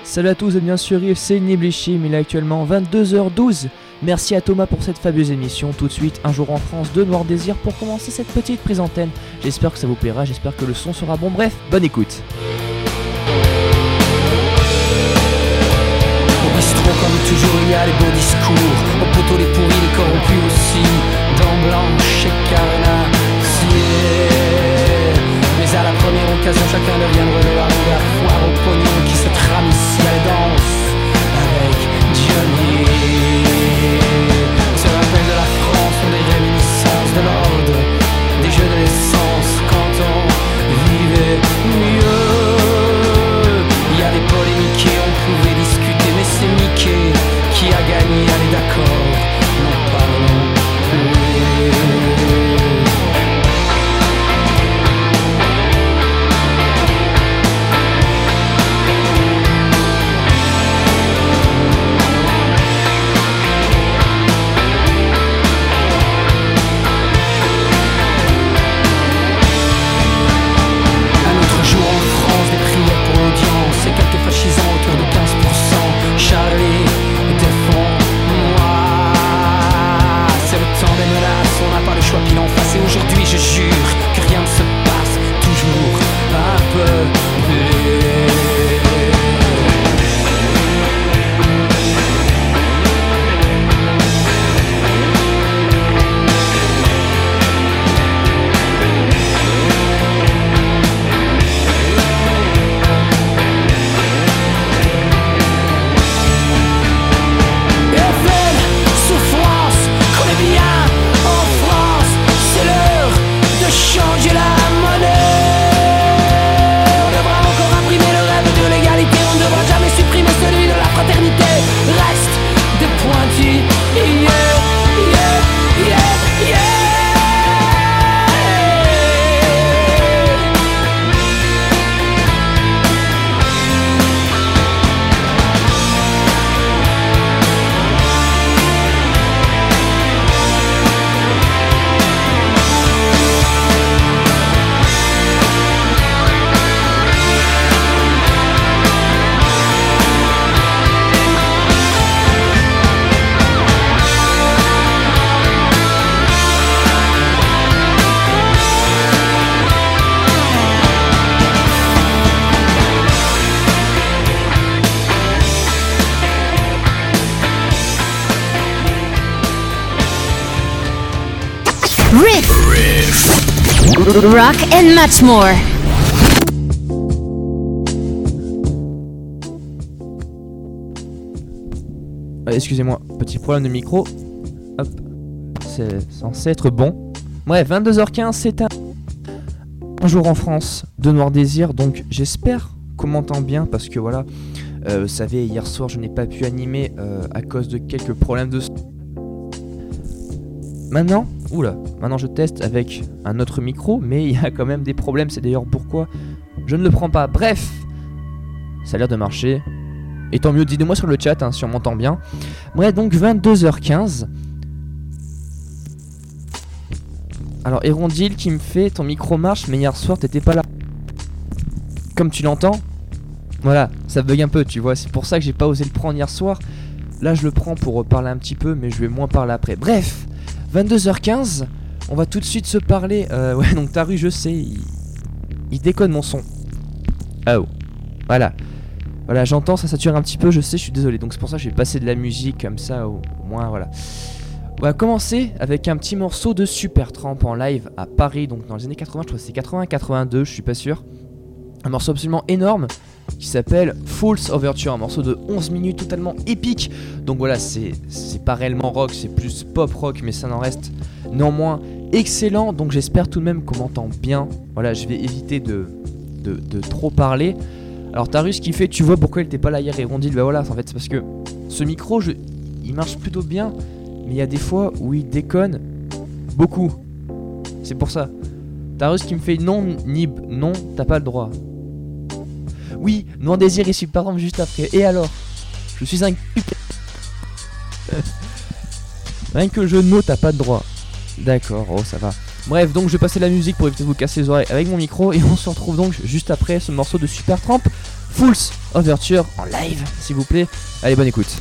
Salut à tous et bien sûr c'est Niblichim, il est actuellement 22h12. Merci à Thomas pour cette fabuleuse émission. Tout de suite, Un jour en France de Noir Désir pour commencer cette petite prise antenne. J'espère que ça vous plaira, j'espère que le son sera bon. Bref, bonne écoute. Au bistrot comme toujours il y a les beaux discours, au poteau les pourris, les corrompus aussi, dents blanches et carnassiers. Mais à la première occasion chacun devient relais à la foire au pognon qui se trame ici à la danse avec Johnny. Se rappelle de la France, ont des réminiscences de l'ordre des jeux de l'essence quand on vivait mieux. Il y a des polémiques et on pouvait discuter, mais c'est Mickey qui a gagné, allez d'accord, n'en parlons plus. C'est quelques fascisants autour de 15%. Charlie, défends-moi. C'est le temps des menaces, on n'a pas le choix pile en face. Et aujourd'hui je jure que rien ne se passe toujours un peu plus. Changer la monnaie. On devra encore imprimer le rêve de l'égalité. On ne devra jamais supprimer celui de la fraternité. Reste de pointus. Yeah, yeah, yeah, yeah. Rock and much more. Excusez-moi, petit problème de micro. Hop, c'est censé être bon. Bref, 22h15, c'est un jour en France de Noir Désir. Donc j'espère qu'on m'entend bien parce que voilà, vous savez, hier soir je n'ai pas pu animer à cause de quelques problèmes de son. Maintenant je teste avec un autre micro, mais il y a quand même des problèmes, c'est d'ailleurs pourquoi je ne le prends pas. Bref, ça a l'air de marcher. Et tant mieux, dites-moi sur le chat si on m'entend bien. Bref, donc 22h15. Alors, Hérondil qui me fait, ton micro marche, mais hier soir t'étais pas là. Comme tu l'entends, voilà, ça bug un peu, tu vois. C'est pour ça que j'ai pas osé le prendre hier soir. Là, je le prends pour parler un petit peu, mais je vais moins parler après. Bref, 22h15, on va tout de suite se parler. Ouais, donc Taru, je sais, il déconne mon son. Oh, voilà. Voilà, j'entends, ça sature un petit peu, je sais, je suis désolé. Donc c'est pour ça que je vais passer de la musique comme ça, au moins, voilà. On va commencer avec un petit morceau de Supertramp en live à Paris, donc dans les années 80, je crois que c'est 80-82, je suis pas sûr. Un morceau absolument énorme qui s'appelle Fool's Overture, un morceau de 11 minutes totalement épique. Donc voilà, c'est pas réellement rock, c'est plus pop rock, mais ça n'en reste néanmoins excellent. Donc j'espère tout de même qu'on m'entend bien. Voilà, je vais éviter de trop parler. Alors Tarus qui fait, tu vois pourquoi il était pas là hier, et on dit, bah voilà, en fait c'est parce que ce micro, il marche plutôt bien, mais il y a des fois où il déconne beaucoup. C'est pour ça. Tarus qui me fait, non Nib, non, t'as pas le droit. Oui, Noir Désir et Supertramp juste après. Et alors, je suis un rien que le jeu de mots, t'as pas de droit. D'accord, oh ça va. Bref, donc je vais passer la musique pour éviter de vous casser les oreilles avec mon micro. Et on se retrouve donc juste après ce morceau de Supertramp, Fool's Overture en live, s'il vous plaît. Allez, bonne écoute.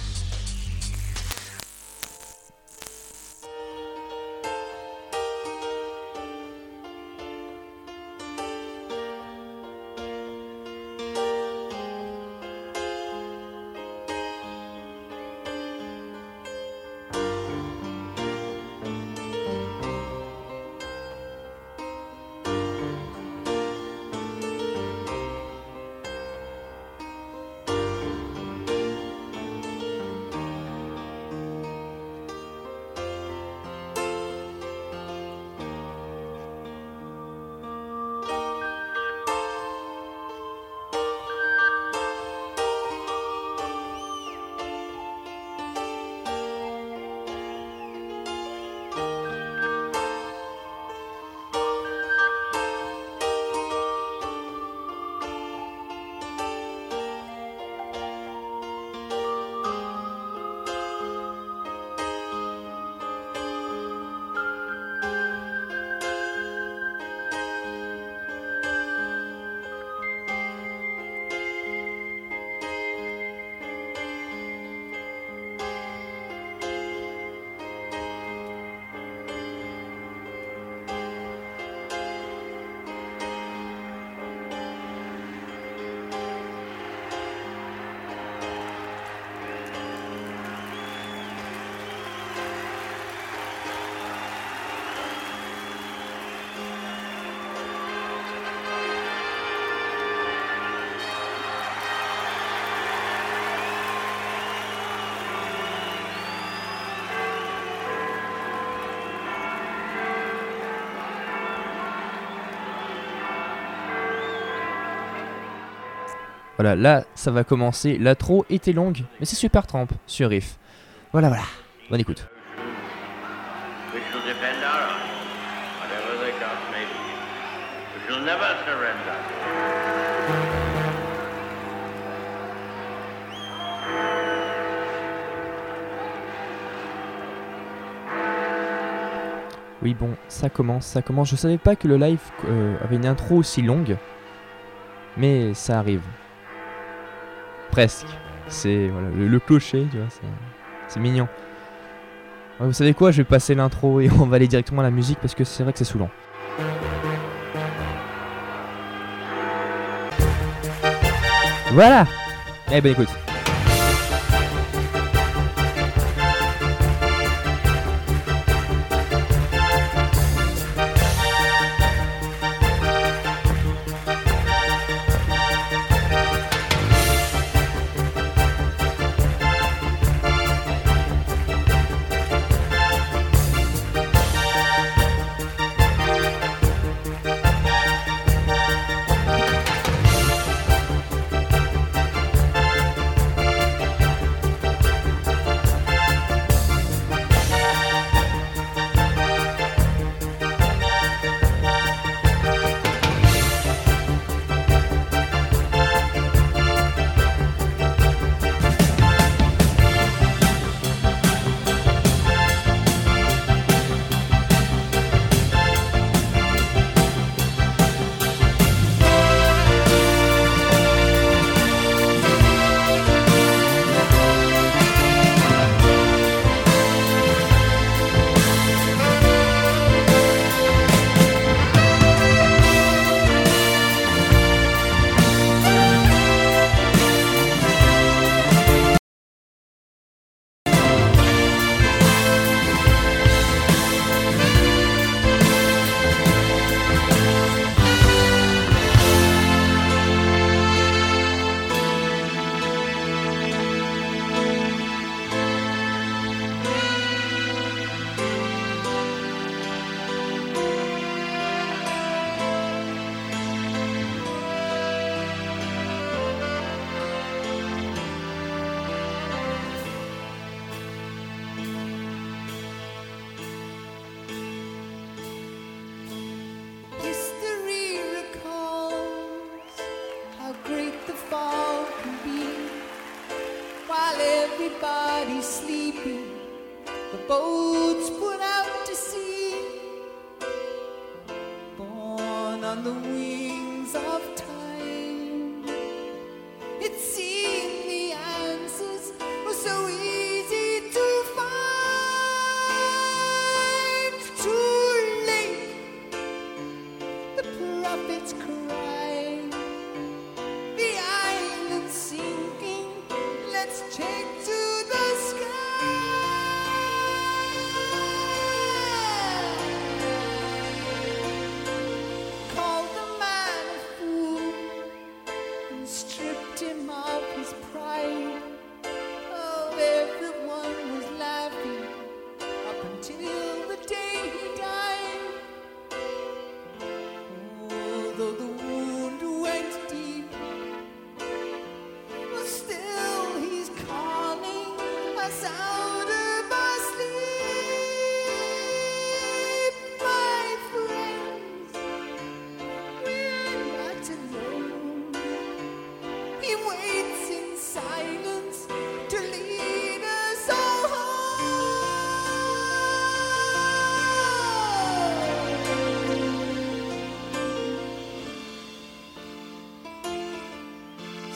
Voilà, là, ça va commencer. L'intro était longue, mais c'est super trempe sur Riff. Voilà. Bonne écoute. We shall defend our honor, whatever the cost may be. We shall never surrender. Oui, bon, ça commence. Je savais pas que le live avait une intro aussi longue, mais ça arrive. Presque. C'est voilà, le clocher, tu vois, c'est mignon. Ouais, vous savez quoi, je vais passer l'intro et on va aller directement à la musique parce que c'est vrai que c'est saoulant. Voilà. Eh ben écoute. everybody's sleeping, the boats put out to sea, born on the wings of time. It seems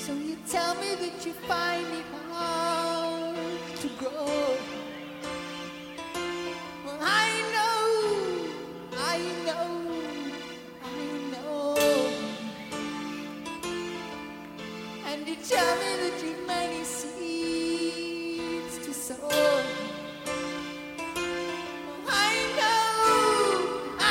So you tell me that you find it hard to grow. Well, I know, and you tell me that you've many seeds to sow. Well, I know.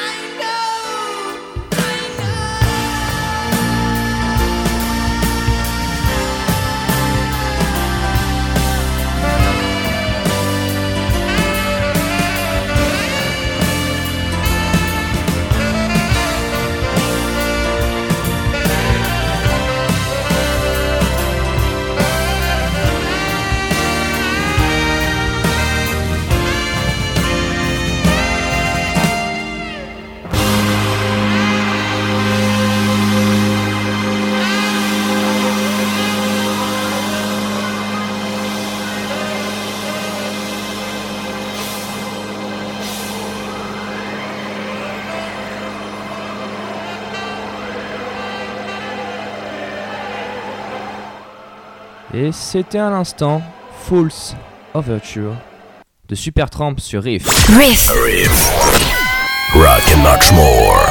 Et c'était à l'instant Fool's Overture de Supertramp sur Riff. Riff. Rock and much more.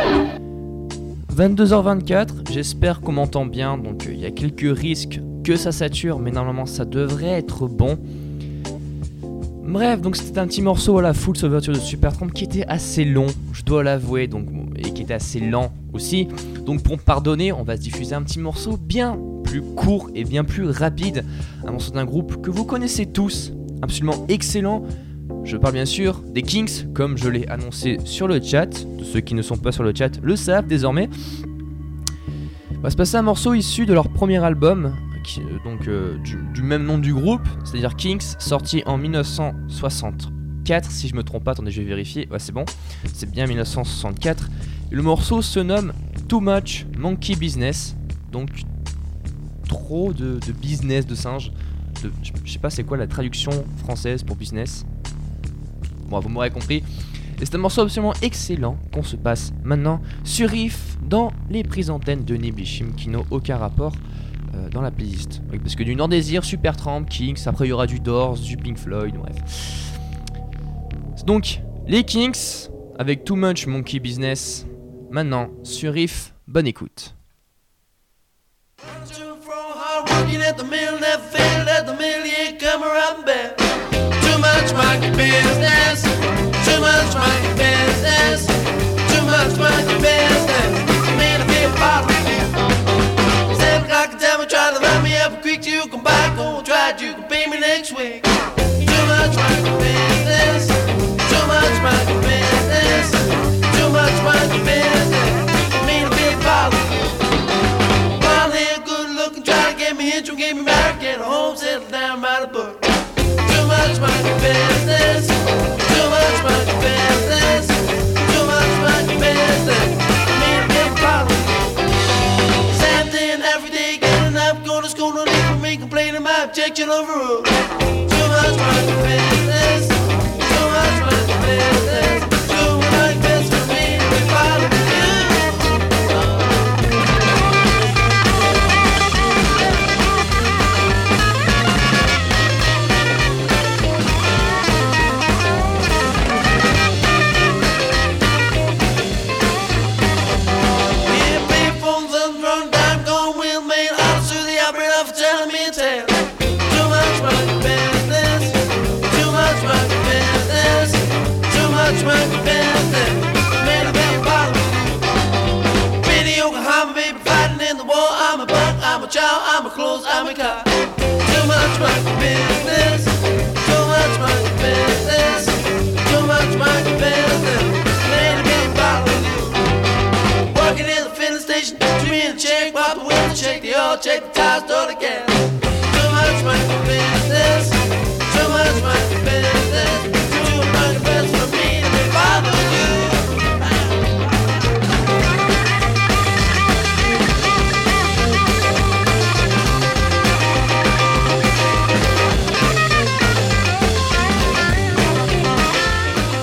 22h24, j'espère qu'on m'entend bien, donc il y a quelques risques que ça sature, mais normalement ça devrait être bon. Bref, donc c'était un petit morceau à la Fool's Overture de Supertramp qui était assez long, je dois l'avouer, donc, et qui était assez lent aussi. Donc pour me pardonner, on va se diffuser un petit morceau bien plus court et bien plus rapide. Un morceau d'un groupe que vous connaissez tous, absolument excellent. Je parle bien sûr des Kinks, comme je l'ai annoncé sur le chat. De ceux qui ne sont pas sur le chat le savent désormais. On va se passer un morceau issu de leur premier album, du même nom du groupe, c'est-à-dire Kinks, sorti en 1964, si je me trompe pas, attendez je vais vérifier, ouais c'est bon, c'est bien 1964. Et le morceau se nomme Too Much Monkey Business, donc trop de business de singe, je sais pas c'est quoi la traduction française pour business. Bon, vous m'aurez compris. Et c'est un morceau absolument excellent qu'on se passe maintenant sur Riff dans les prises antennes de Niblishim qui n'ont aucun rapport dans la playlist. Oui, parce que du Nord Désir, Supertramp, Kinks, après il y aura du Doors, du Pink Floyd, bref. Donc, les Kinks avec Too Much Monkey Business maintenant sur Riff. Bonne écoute. Working at the mill, never failed at the mill, you ain't come around back. Too much monkey business, too much monkey business, too much monkey business. Made a big bottle. 7 o'clock and tell me, try to run me up a creek, you come back, go and try, you can pay me next week. Too much monkey business, too much monkey business, too much monkey business. Made a big bottle. Intro gave me married, get home, settle down, write a book. Too much monkey business, too much monkey business, too much monkey business. Me and him problem. Same thing every day, getting up, going to school, no need for me complaining my objection overruled. Too much monkey business, too much monkey business, too much business for me to be following you. I'm a child, I'm a clothes, I'm a car. Too much monkey business, too much monkey business, too much monkey business. Made a big bottle of you. Working in the filling station, dreaming a check, wipe the window, check the oil, check the tires, throw the gas. Too much monkey business, too much monkey business, too much monkey business for me to be bothered with you.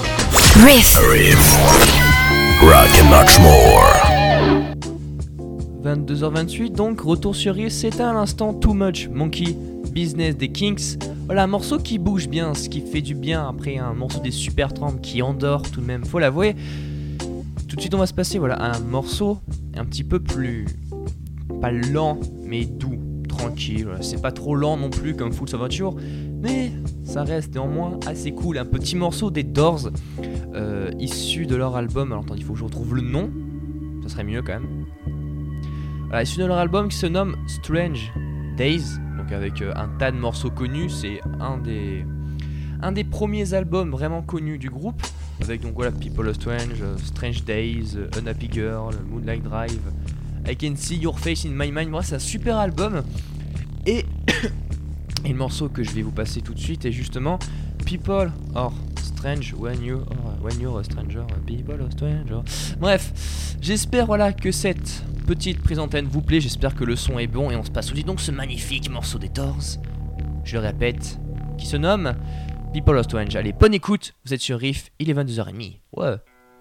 Riff. Riff. Rock and much more. 22h28, donc retour sur Riff, c'était à l'instant Too Much Monkey Business des Kinks. Voilà, un morceau qui bouge bien, ce qui fait du bien après un morceau des Supertramp qui endort tout de même, faut l'avouer. Tout de suite on va se passer à un morceau un petit peu plus, pas lent, mais doux, tranquille. Voilà. C'est pas trop lent non plus comme Fools of Nature, mais ça reste néanmoins assez cool. Un petit morceau des Doors, issu de leur album, alors attendez, il faut que je retrouve le nom, ça serait mieux quand même. Voilà, issu de leur album qui se nomme Strange Days, donc avec un tas de morceaux connus. C'est un des premiers albums vraiment connus du groupe, avec donc People Are Strange, Strange Days, Unhappy Girl, Moonlight Drive, I Can See Your Face in My Mind. Moi, c'est un super album. Et le morceau que je vais vous passer tout de suite est justement People Are Strange when you're a stranger, people are stranger. Bref, j'espère que cette petite prise antenne vous plaît, j'espère que le son est bon et on se passe tout de suite donc ce magnifique morceau des Doors, je le répète, qui se nomme People Are Strange. Allez, bonne écoute, vous êtes sur Riff, il est 22h30. Ouais.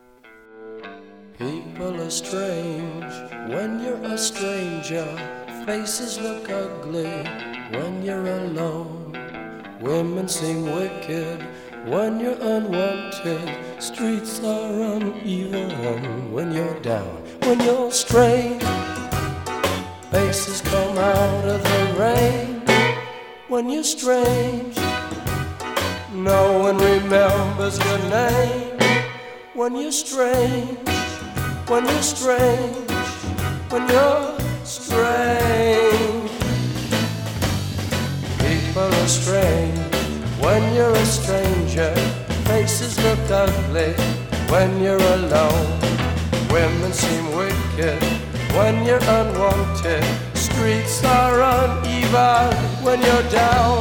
People are strange when you're a stranger. Faces look ugly when you're alone. Women seem wicked when you're unwanted. Streets are uneven when you're down. When you're strange, faces come out of the rain. When you're strange, no one remembers your name. When you're strange, when you're strange, when you're strange. People are strange when you're a stranger. Faces look ugly when you're alone. Women seem wicked when you're unwanted. Streets are uneven when you're down.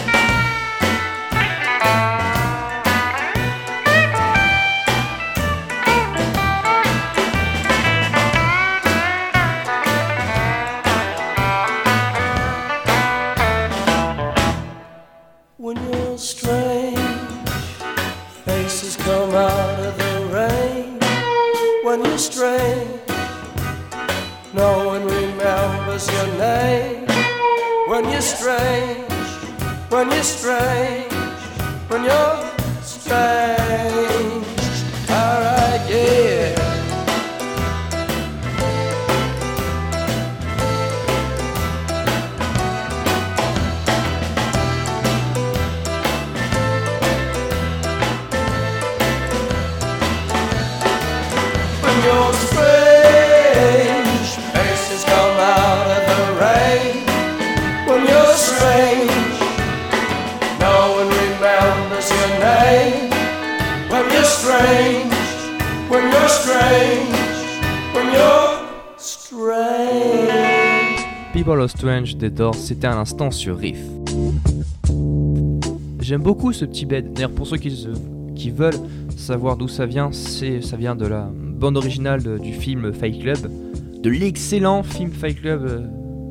When you're strange, faces come out of the rain. When you're strange, no one remembers your name. When you're strange, when you're strange, when you're strange. Alright, yeah. You're strange, faces come out of the rain. When you're strange, no one remembers your name. When you're strange, when you're strange, when you're strange. People Are Strange des Doors, c'était un instant sur Riff. J'aime beaucoup ce petit bed. D'ailleurs, pour ceux qui veulent savoir d'où ça vient, ça vient de la bande originale du film Fight Club, de l'excellent film Fight Club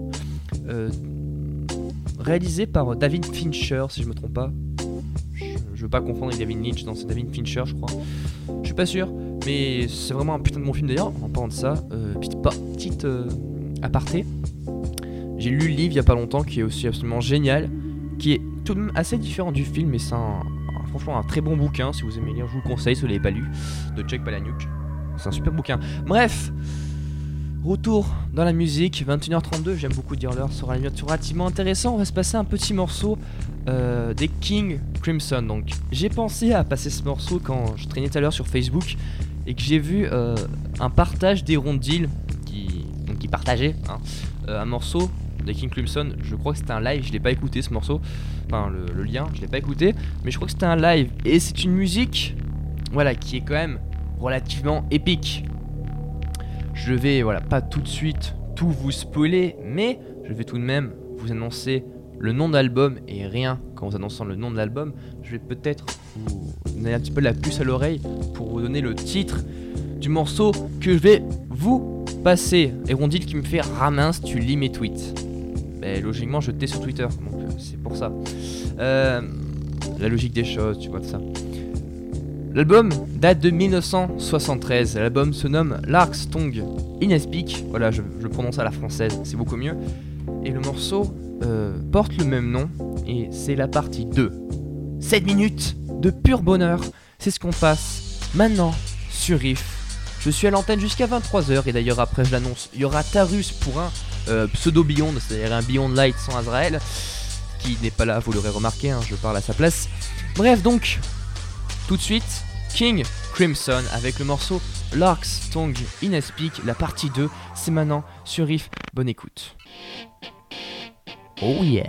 réalisé par David Fincher, si je me trompe pas. Je veux pas confondre avec David Lynch, non, c'est David Fincher, je crois. Je suis pas sûr, mais c'est vraiment un putain de bon film d'ailleurs. En parlant de ça, petite aparté. J'ai lu le livre il y a pas longtemps, qui est aussi absolument génial, qui est tout de même assez différent du film, mais c'est franchement un très bon bouquin. Si vous aimez lire, je vous le conseille, si vous l'avez pas lu, de Jack Palahniuk. C'est un super bouquin. Bref, retour dans la musique, 21h32, j'aime beaucoup dire l'heure, sera relativement intéressant. On va se passer un petit morceau des King Crimson. Donc j'ai pensé à passer ce morceau quand je traînais tout à l'heure sur Facebook et que j'ai vu un partage d'Hirondile qui partageait un morceau des King Crimson. Je crois que c'était un live, je l'ai pas écouté ce morceau, enfin le lien, je l'ai pas écouté, mais je crois que c'était un live et c'est une musique qui est quand même relativement épique. Je vais pas tout de suite tout vous spoiler, mais je vais tout de même vous annoncer le nom de l'album, et rien qu'en vous annonçant le nom de l'album, je vais peut-être vous donner un petit peu la puce à l'oreille pour vous donner le titre du morceau que je vais vous passer. Hérondile qui me fait ramince, tu lis mes tweets. Logiquement je t'ai sur Twitter, donc c'est pour ça. La logique des choses, tu vois de ça. L'album date de 1973, l'album se nomme Lark's Tongue. Inespeak, voilà, je le prononce à la française, c'est beaucoup mieux. Et le morceau porte le même nom, et c'est la partie 2. 7 minutes de pur bonheur, c'est ce qu'on passe maintenant sur Riff. Je suis à l'antenne jusqu'à 23h, et d'ailleurs après je l'annonce, il y aura Tarus pour un pseudo-Beyond, c'est-à-dire un Beyond Light sans Azrael, qui n'est pas là, vous l'aurez remarqué, hein, je parle à sa place. Bref, donc, tout de suite, King Crimson avec le morceau Lark's Tongue Inespeak, la partie 2, c'est maintenant sur Riff, bonne écoute. Oh yeah!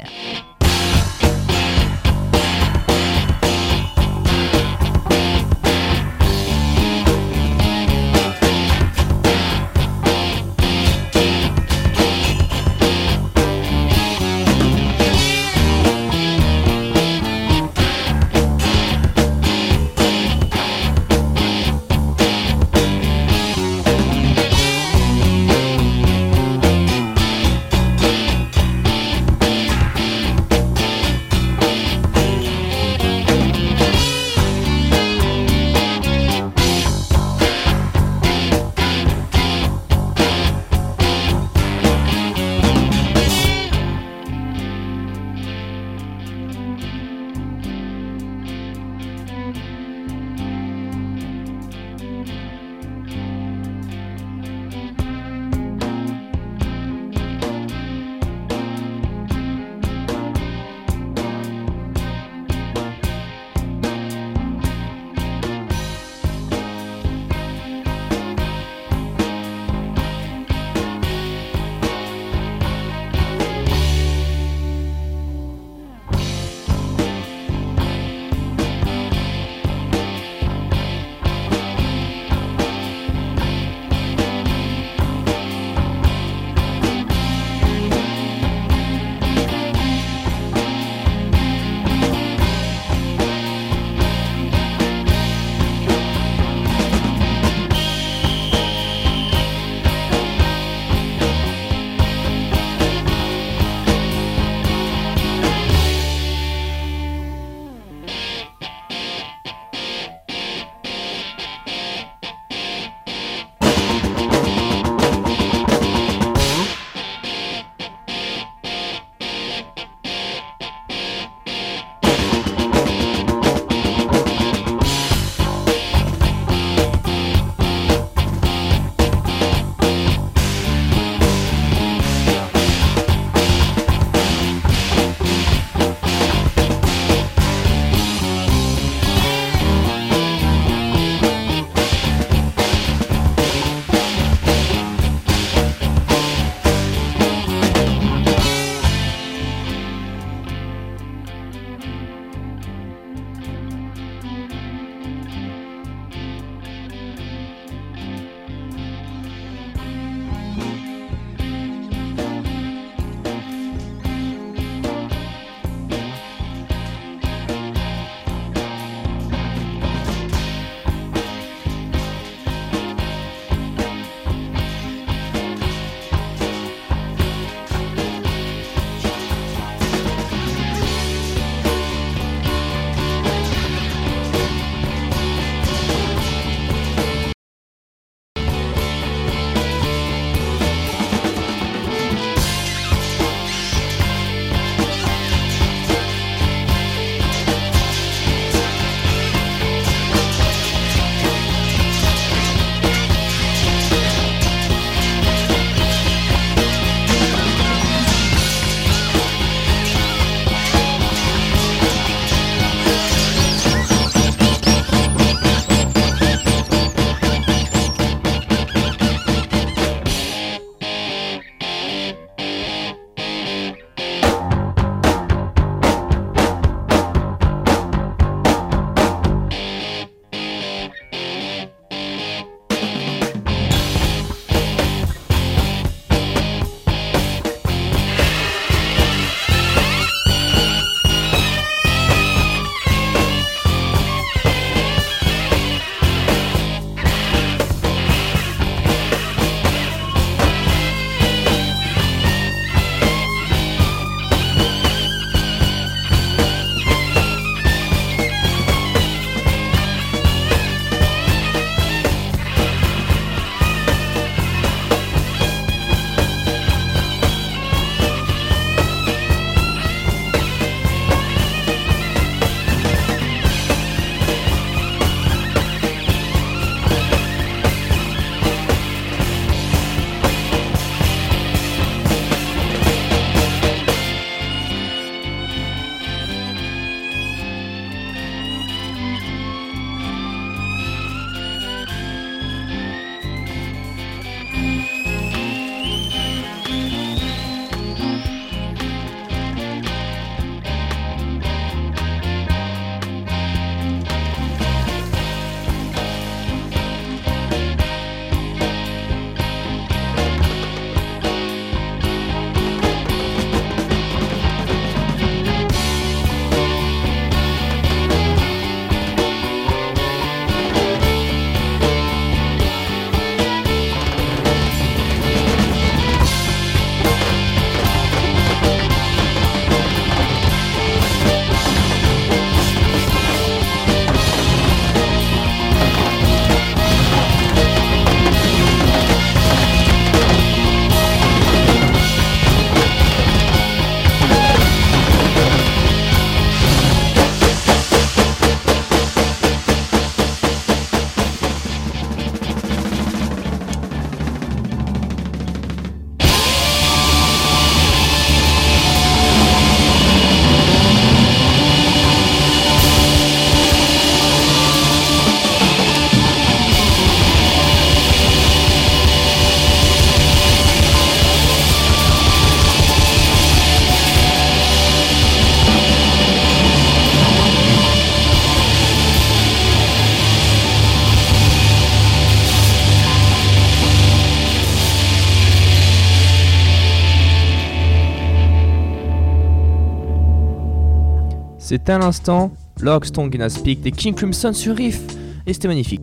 C'est à l'instant Lockstone Gonna Speak des King Crimson sur Riff. Et c'était magnifique.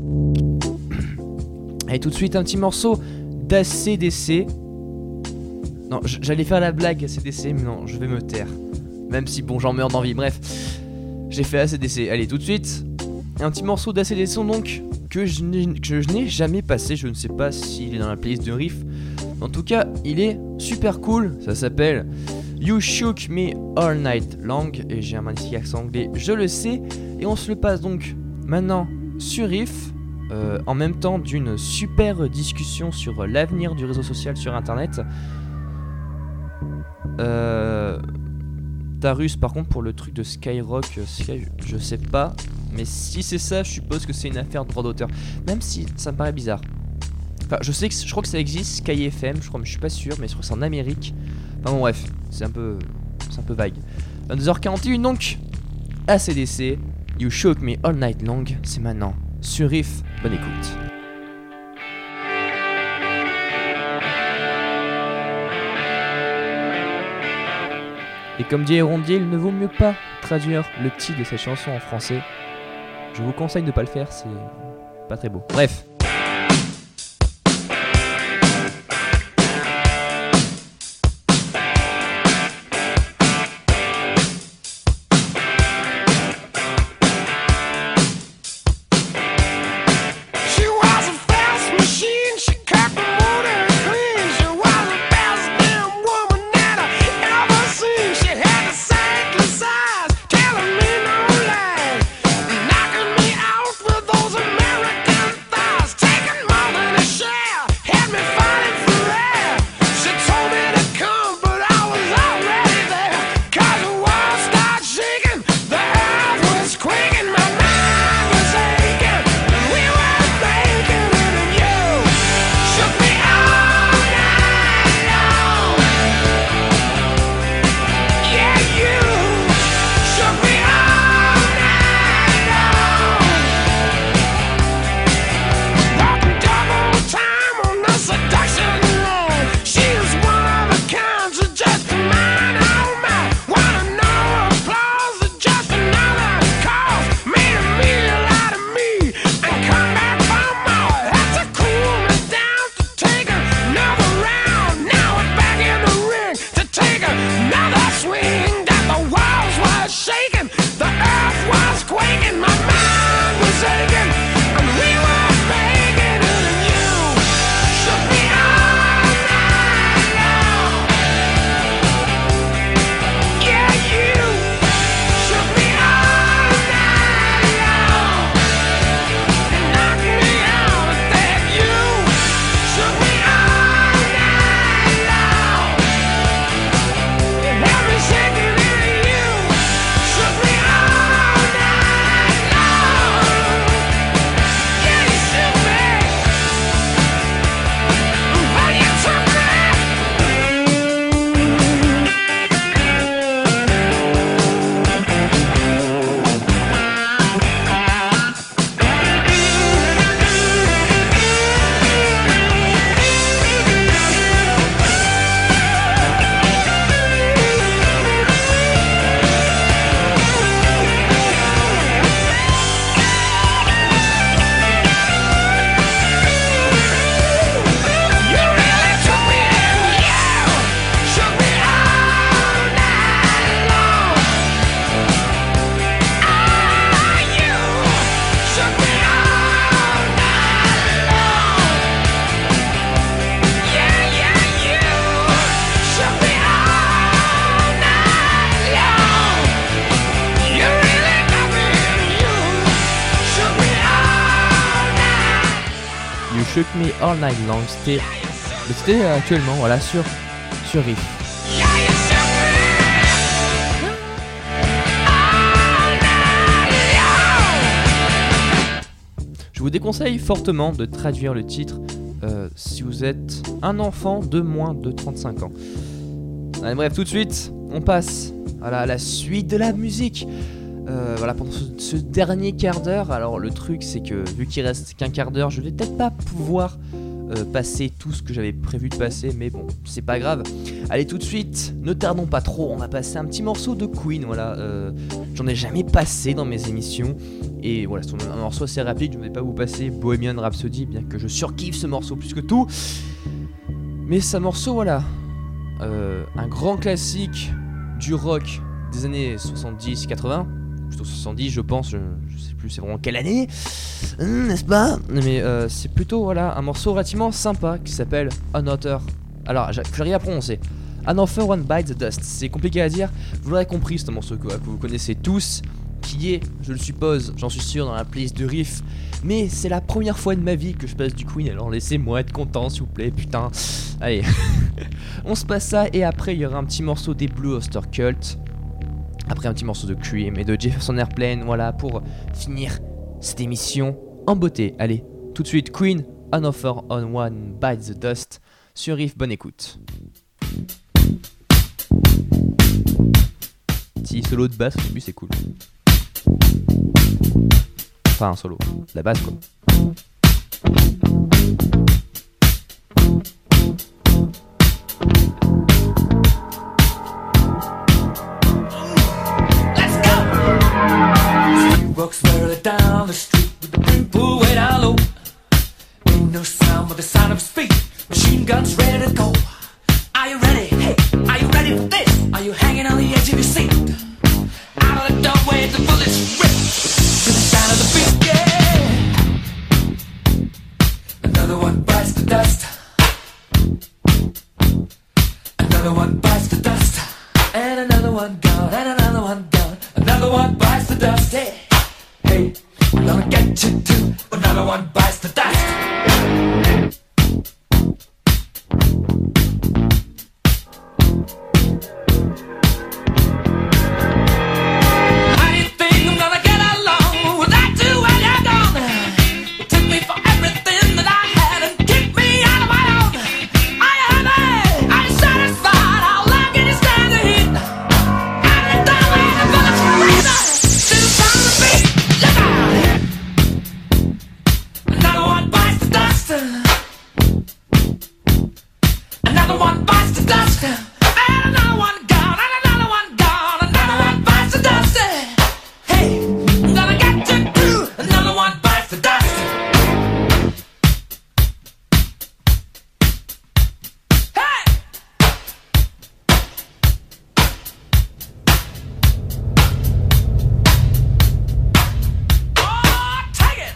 Et tout de suite un petit morceau d'ACDC. Non, j'allais faire la blague ACDC, mais non, je vais me taire. Même si bon, j'en meurs d'envie, bref. J'ai fait ACDC. Allez, tout de suite, un petit morceau d'ACDC donc que je n'ai jamais passé. Je ne sais pas s'il est dans la playlist de Riff. En tout cas, il est super cool. Ça s'appelle You Shook Me All Night Long. Et j'ai un magnifique accent anglais, je le sais. Et on se le passe donc maintenant sur Riff. En même temps d'une super discussion sur l'avenir du réseau social sur internet. Tarus par contre pour le truc de Skyrock, je sais pas. Mais si c'est ça, je suppose que c'est une affaire de droit d'auteur. Même si ça me paraît bizarre. Enfin, je crois que ça existe, Sky FM, je crois, mais je suis pas sûr, mais je crois que c'est en Amérique. Enfin bon bref, c'est un peu vague. 22h41 donc, ACDC, You Shook Me All Night Long, c'est maintenant sur Riff, bonne écoute. Et comme dit Rondier, il ne vaut mieux pas traduire le titre de cette chanson en français. Je vous conseille de ne pas le faire, c'est pas très beau. Bref. Shook Me All Night Long, c'était actuellement voilà sur Riff. Je vous déconseille fortement de traduire le titre si vous êtes un enfant de moins de 35 ans. Allez, bref, tout de suite, on passe à la suite de la musique. Voilà, pendant ce dernier quart d'heure. Alors le truc c'est que vu qu'il reste qu'un quart d'heure, je vais peut-être pas pouvoir passé tout ce que j'avais prévu de passer, mais bon, c'est pas grave. Allez, tout de suite, ne tardons pas trop, on va passer un petit morceau de Queen, voilà. J'en ai jamais passé dans mes émissions, et voilà, c'est un morceau assez rapide, je ne vais pas vous passer Bohemian Rhapsody, bien que je surkiffe ce morceau plus que tout. Mais c'est un morceau, voilà, un grand classique du rock des années 70-80, plutôt 70 je pense, je sais plus c'est vraiment quelle année, n'est-ce pas? Mais c'est plutôt voilà un morceau relativement sympa qui s'appelle Another. Alors j'arrive à prononcer Another One Bites the Dust. C'est compliqué à dire, vous l'aurez compris, c'est un morceau que vous connaissez tous, qui est, je le suppose, j'en suis sûr, dans la playlist de Riff. Mais c'est la première fois de ma vie que je passe du Queen, alors laissez-moi être content s'il vous plaît, putain. Allez, on se passe ça et après il y aura un petit morceau des Blue Oyster Cult. Après un petit morceau de Cream et de Jefferson Airplane, voilà, pour finir cette émission en beauté. Allez, tout de suite, Queen, Another One Bites the Dust, sur Riff, bonne écoute. Petit solo de basse au début, c'est cool. Enfin un solo, la basse quoi. Walks further down the street with the brim pulled way down low. Ain't no sound but the sound of his feet. Machine guns ready to go. Are you ready? Hey, are you ready for this? Are you hanging on the edge of your seat? Out of the doorway, the bullets rip to the sound of the beat. Yeah. Another one bites the dust. Another one bites the dust. And another one gone. And another one gone. Another one bites the dust. Hey. Hey, we're gonna get you too. Another one bites the dust. How do you think I'm gonna get along without you when you're gone? You took me for everything that I had and kicked me out of my own. Are you happy? Are you satisfied? How long can you stand the heat? Out of the doorway, the bullets razor to the sound of the beat. Another one bites the dust. Another one bites the dust. And another one gone. And another one gone. Another one bites the dust. Hey, I'm gonna get you too. Another one bites the dust. Hey! Oh, take it!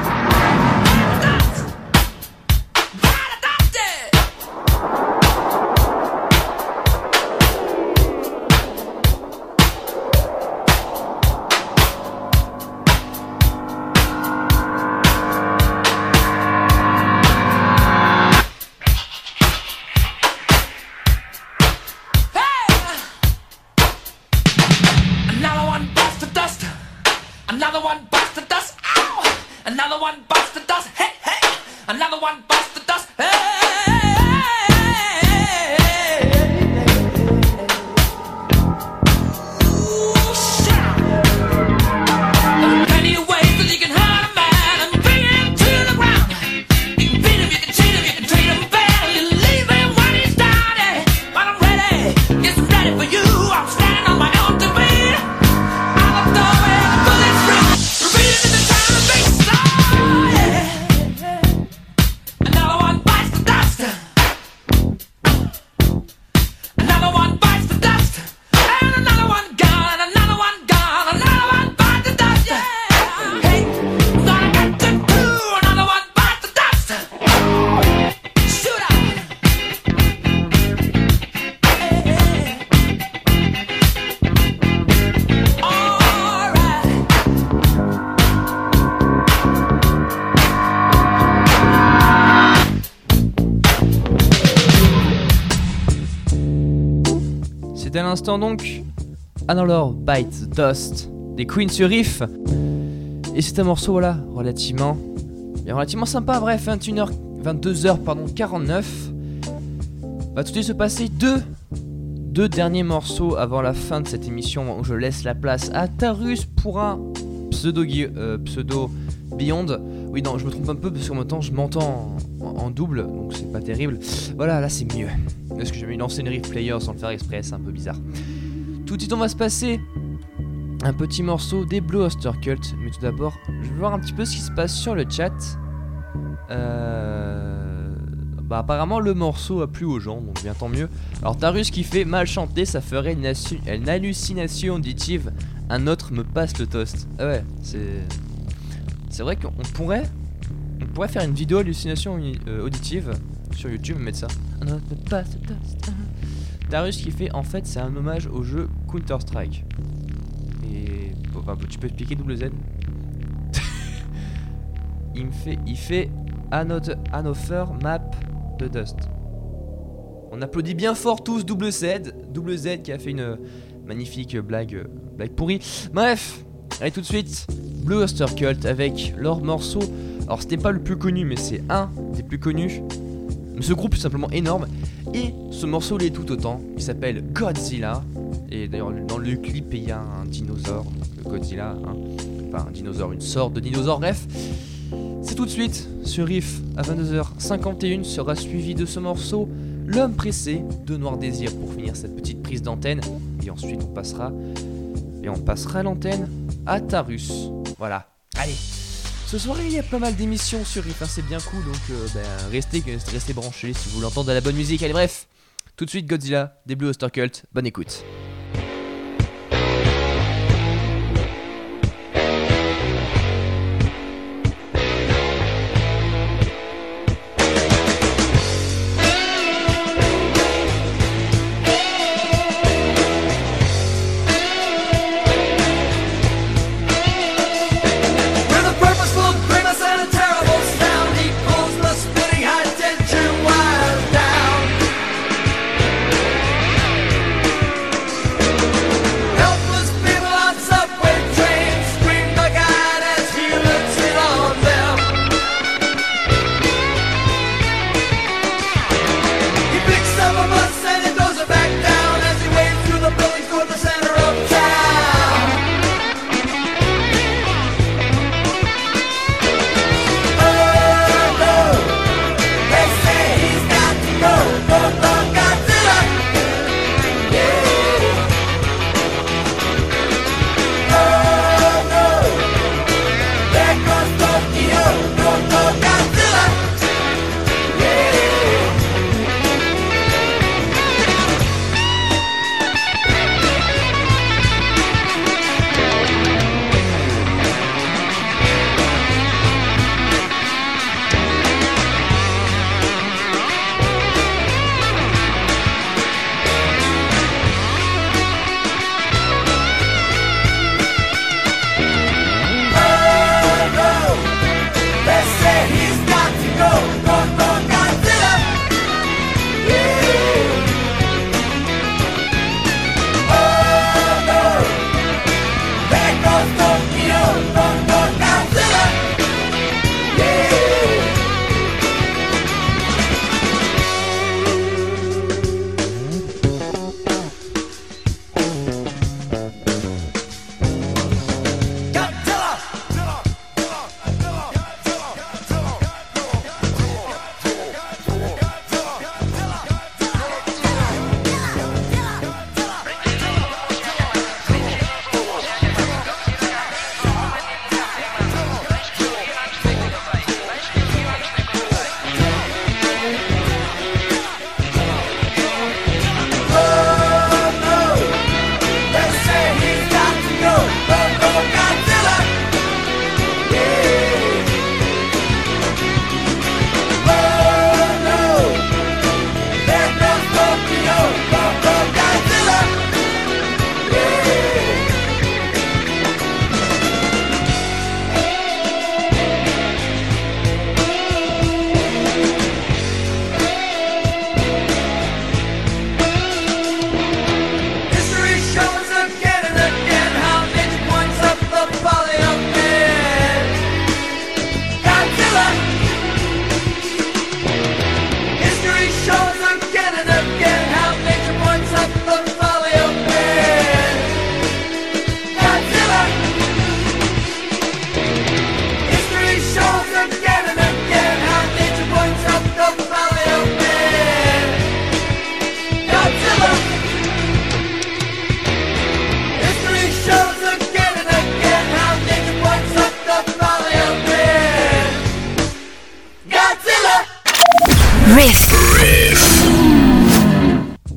Another one bites the dust. Another one bites the dust. Ow! Another one bites the dust. Hey, hey! Another one bites the dust. Hey! Ooh, shit! There are plenty of ways that you can hurt a man and bring him to the ground. You can beat him, you can cheat him, you can treat him bad, you leave him when he's down. But I'm ready, yes, I'm ready for you. I'm standing on my own two feet. Out of the doorway, the bullets rip, repeating in the sound of the beat. Oh, yeah. Another one bites the dust. Another one bites the dust. And another one gone. Another one gone. Another one bites the dust. Yeah. Hey, I'm gonna get you too. Another one bites the dust. Shoot out. All right. C'était à l'instant donc Another Bite the Dust des Queen sur Riff. Et c'est un morceau voilà relativement sympa, bref, 22h 49. Va tout de suite se passer deux derniers morceaux avant la fin de cette émission où je laisse la place à Tarus pour un pseudo Beyond. Oui non, je me trompe un peu parce qu'en même temps je m'entends en double, donc c'est pas terrible. Voilà, là c'est mieux. Parce que je vais lancer une riff player sans le faire exprès, c'est un peu bizarre. Tout de suite on va se passer un petit morceau des Blue Oyster Cult. Mais tout d'abord, je vais voir un petit peu ce qui se passe sur le chat. Bah apparemment le morceau a plu aux gens, donc bien tant mieux. Alors Tarus qui fait mal chanter, ça ferait une hallucination auditive. Un autre me passe le toast. Ah ouais, c'est vrai qu'on pourrait faire une vidéo hallucination auditive sur YouTube et mettre ça. Un autre me passe le toast. Tarus qui fait, en fait c'est un hommage au jeu Counter Strike. Et enfin, tu peux expliquer double Z. il fait Hannover Map de Dust. On applaudit bien fort tous double Z qui a fait une magnifique blague pourrie. Bref, allez tout de suite, Blue Oyster Cult avec leur morceau. Alors c'était pas le plus connu, mais c'est un des plus connus. Ce groupe est simplement énorme. Et ce morceau l'est tout autant. Il s'appelle Godzilla. Et d'ailleurs dans le clip il y a un dinosaure, Godzilla, hein. Enfin un dinosaure, une sorte de dinosaure, bref. C'est tout de suite, ce riff à 22h51 sera suivi de ce morceau L'homme pressé de Noir Désir pour finir cette petite prise d'antenne. Et ensuite on passera l'antenne à Tarus. Voilà, allez. Ce soir il y a pas mal d'émissions sur riff, hein, c'est bien cool, donc restez branchés si vous voulez entendre de la bonne musique. Allez bref, tout de suite Godzilla, des Blue Oyster Cult, bonne écoute. Down.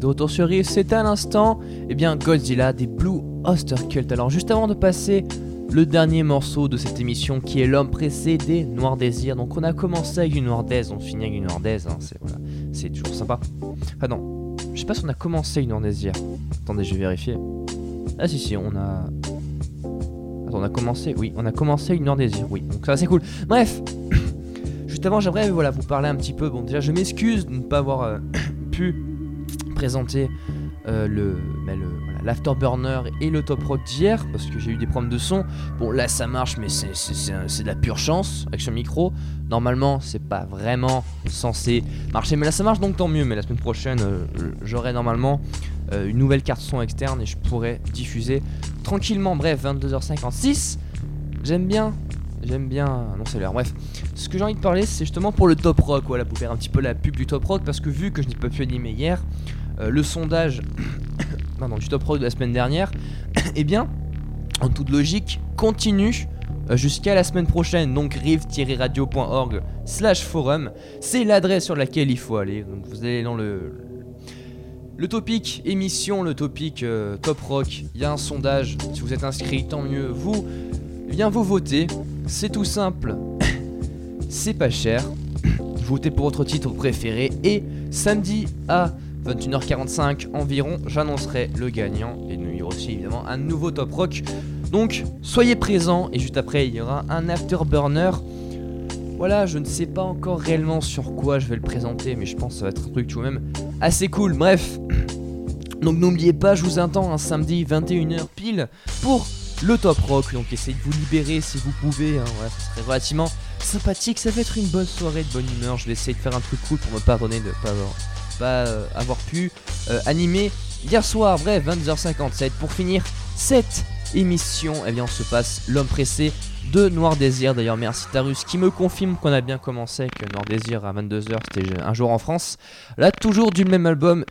retour sur Riff, c'est à l'instant Godzilla des Blue Oyster Cult. Alors juste avant de passer le dernier morceau de cette émission qui est L'Homme Pressé des Noirs Désirs. Donc on a commencé avec une Noirdaise, on finit avec une Noirdaise, hein, c'est toujours sympa. Ah non, je sais pas si on a commencé une Noirdaise. Attendez, je vais vérifier. Ah si, on a... Attends, on a commencé une Noirdaise, oui, donc ça c'est cool. Bref, juste avant j'aimerais vous parler un petit peu. Bon déjà je m'excuse de ne pas avoir pu présenter l'Afterburner et le Top Rock d'hier parce que j'ai eu des problèmes de son. Bon là ça marche mais c'est de la pure chance avec ce micro. Normalement c'est pas vraiment censé marcher mais là ça marche donc tant mieux. Mais la semaine prochaine j'aurai normalement une nouvelle carte son externe et je pourrai diffuser tranquillement. Bref, 22h56. J'aime bien. Non, c'est l'heure. Bref, ce que j'ai envie de parler, c'est justement pour le Top Rock. Voilà, pour faire un petit peu la pub du Top Rock. Parce que vu que je n'ai pas pu animer hier, le sondage du Top Rock de la semaine dernière, en toute logique, continue jusqu'à la semaine prochaine. Donc, rive-radio.org/forum. C'est l'adresse sur laquelle il faut aller. Donc, vous allez dans le topic émission, le topic Top Rock. Il y a un sondage. Si vous êtes inscrit, tant mieux. Vous votez. C'est tout simple, c'est pas cher. Votez pour votre titre préféré et samedi à 21h45 environ, j'annoncerai le gagnant. Et il y aura aussi évidemment un nouveau Top Rock. Donc soyez présents et juste après il y aura un Afterburner. Voilà, je ne sais pas encore réellement sur quoi je vais le présenter, mais je pense que ça va être un truc tout de même assez cool. Bref, donc n'oubliez pas, je vous attends un samedi 21h pile pour le Top Rock. Donc essayez de vous libérer si vous pouvez, hein. Voilà, ça serait relativement sympathique, ça va être une bonne soirée de bonne humeur. Je vais essayer de faire un truc cool pour me pardonner de ne pas avoir pu animer hier soir. Bref, 22h57 pour finir cette émission. On se passe L'Homme Pressé de Noir Désir. D'ailleurs merci Tarus qui me confirme qu'on a bien commencé avec Noir Désir à 22h, c'était un jour en France. Là toujours du même album,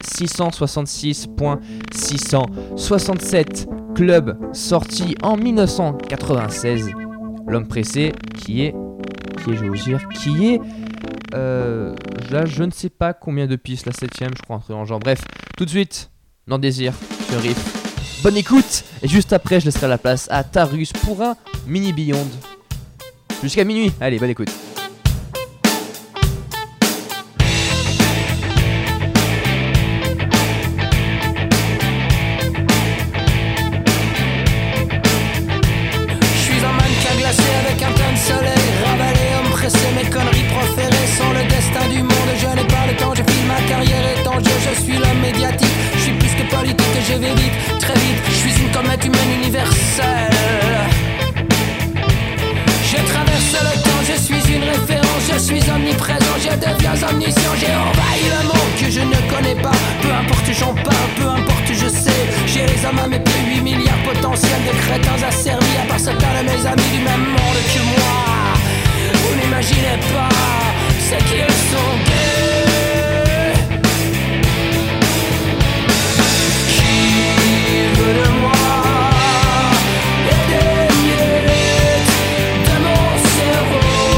666.667 Club, sorti en 1996. L'Homme Pressé qui est là je ne sais pas combien de pistes, la 7ème je crois, un truc dans le genre. Bref, tout de suite Noir Désir sur Riff. Bonne écoute. Et juste après je laisserai la place à Tarus pour un mini Beyond jusqu'à minuit. Allez, bonne écoute. Je vais vite, très vite, je suis une comète humaine universelle. Je traverse le temps, je suis une référence, je suis omniprésent, je deviens omniscient. J'ai envahi le monde que je ne connais pas. Peu importe j'en parle, peu importe je sais. J'ai les hommes à mes pieds, 8 milliards potentiels de crétins asservis. À part certains de mes amis du même monde que moi. Vous n'imaginez pas ce qu'ils sont gays. De moi et des miettes de mon cerveau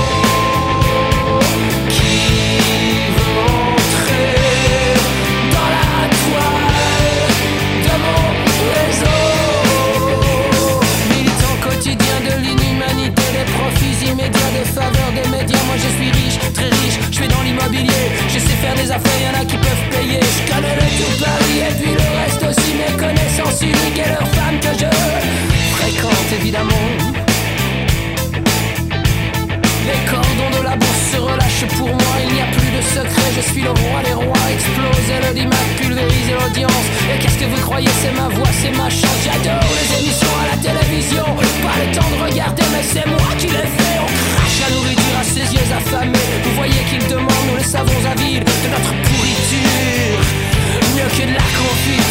qui veut entrer dans la toile de mon réseau. Militant quotidien de l'inhumanité, des profits immédiats, des faveurs des médias. Moi je suis riche, très riche, je suis dans l'immobilier. Je sais faire des affaires, y'en a qui peuvent payer. Je connais le tout Paris et puis le reste aussi. Mes connaissances uniques et leurs femmes que je fréquente évidemment. Les cordons de la bourse se relâchent pour moi. Il n'y a plus de secret, je suis le roi des rois. Exploser l'audimat, pulvériser l'audience. Et qu'est-ce que vous croyez, c'est ma voix, c'est ma chance. J'adore les émissions à la télévision. Pas le temps de regarder mais c'est moi qui les fais. On crache la nourriture à ses yeux affamés. Vous voyez qu'ils demandent, nous les savons avides de notre pourriture. Mieux que de la confiture.